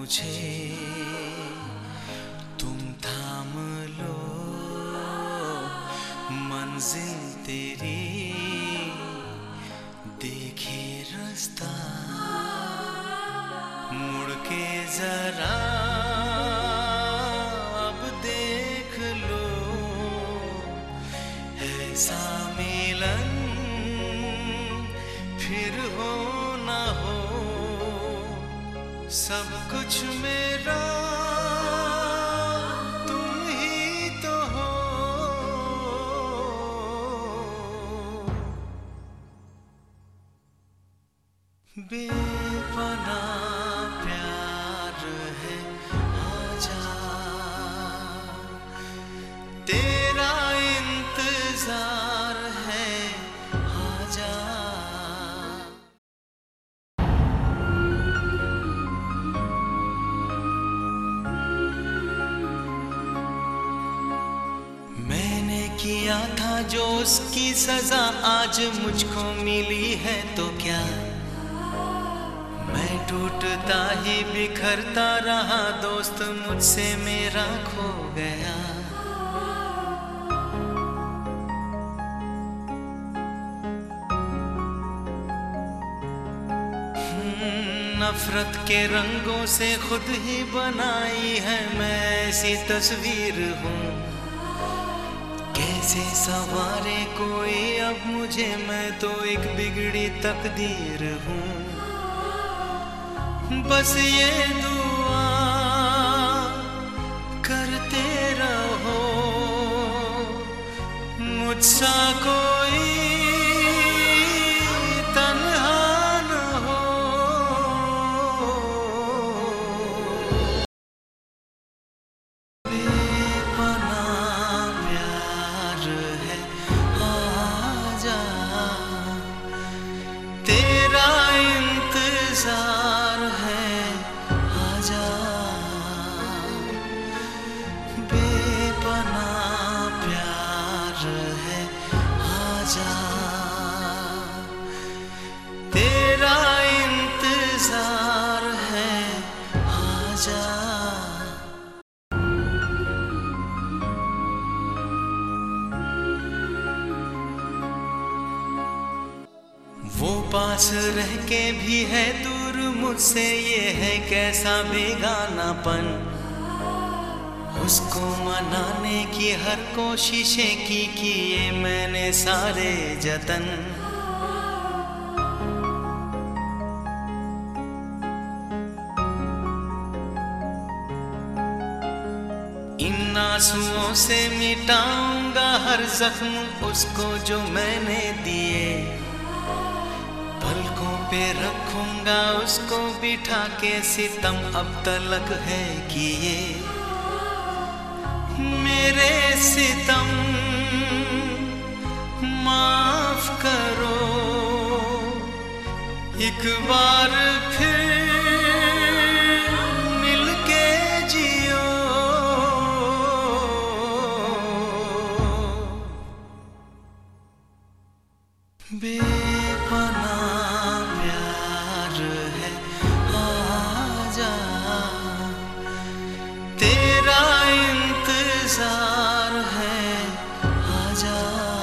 मुझे तुम थाम लो, मंजिल तेरी देखे रास्ता, मुड़ के जरा अब देख लो, ऐसा मिलन फिर हो ना हो, सब कुछ मेरा तुम ही तो हो। बेपनाह प्यार है, आजा तेरा इंतजार है, आजा। मैंने किया था जो उसकी सजा आज मुझको मिली है, तो क्या मैं टूटता ही बिखरता रहा, दोस्त मुझसे मेरा खो गया। नफरत के रंगों से खुद ही बनाई है मैं ऐसी तस्वीर हूँ, कैसे संवारे कोई अब मुझे, मैं तो एक बिगड़ी तकदीर हूँ। बस ये दुआ करते रहो मुझसा कोई तन्हा न हो। बेपनाह प्यार है, आजा तेरा इंतजार है, आजा। बेपनाह प्यार है, आजा तेरा इंतजार है, आजा। वो पास रह के भी है दूर मुझसे, ये है कैसा बेगानापन। उसको मनाने की हर कोशिशें की, किए मैंने सारे जतन। इन आंसुओं से मिटाऊंगा हर जख्म उसको जो मैंने दिए, पलकों पे रखूंगा उसको बिठा के, सितम अब तलक है किए मेरे सितम माफ करो, एक बार फिर मिलके जियो। बेपनाह प्यार है, आजा तेरा इंतजार है, आजा।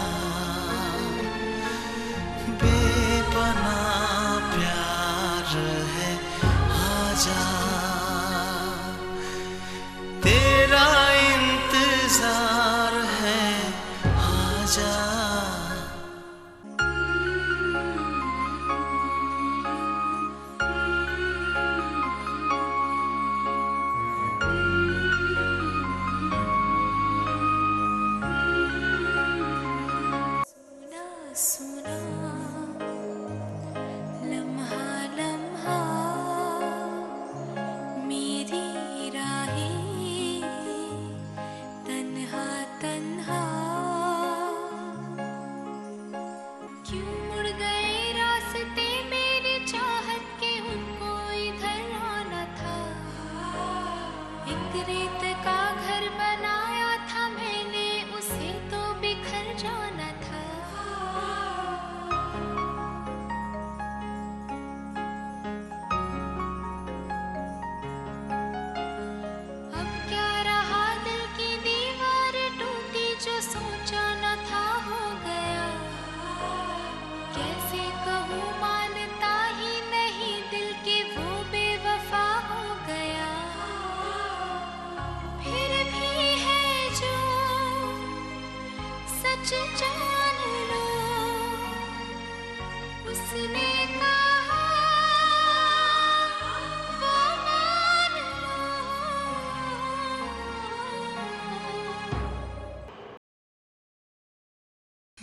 बेपनाह प्यार है, आजा तेरा इंतजार है, आजा। सुना लम्हा लम्हा मेरी राहें तन्हा तन्हा, क्यों मुड़ गए रास्ते मेरी चाहत के, उनको इधर आना था। एक रेत का घर बनाया था मैंने, उसे तो बिखर जाना था।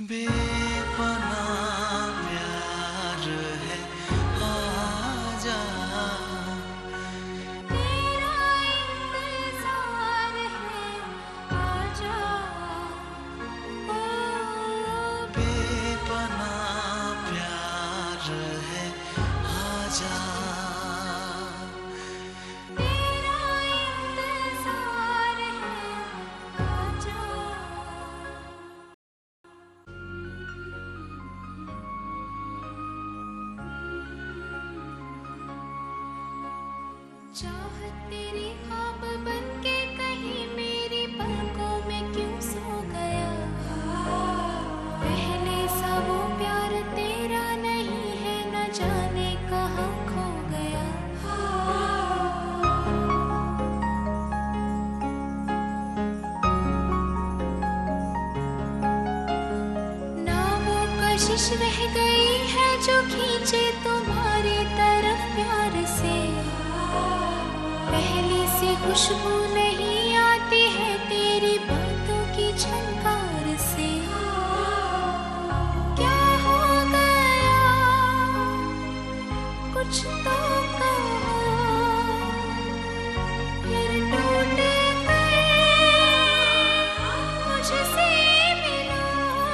बेपनाह प्यार है, आजा। तेरा इंतजार है, आजा। ओ बेपनाह प्यार है, आजा। तेरा इंतजार है, आजा। चाहत तेरी ख्वाब बनके कहीं मेरी पलकों में क्यों सो गया। पहले सा वो प्यार तेरा नहीं है, न जाने कहाँ खो गया। ना वो कशिश रह गई है जो खींचे तुम्हारी तरफ प्यार से। पहली सी खुशबू नहीं आती है तेरी बातों की झनकार से। क्या हो गया कुछ तो कहो, फिर टूट कर मुझसे मिलो।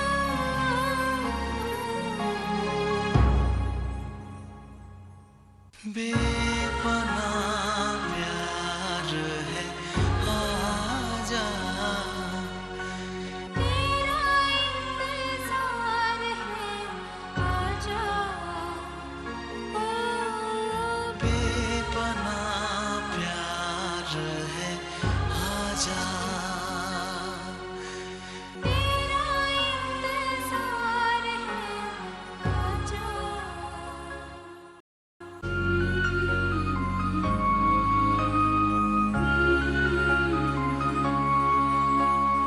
बेपनाह प्यार है, आजा। तेरा इंतजार है, आजा। ओ बेपनाह प्यार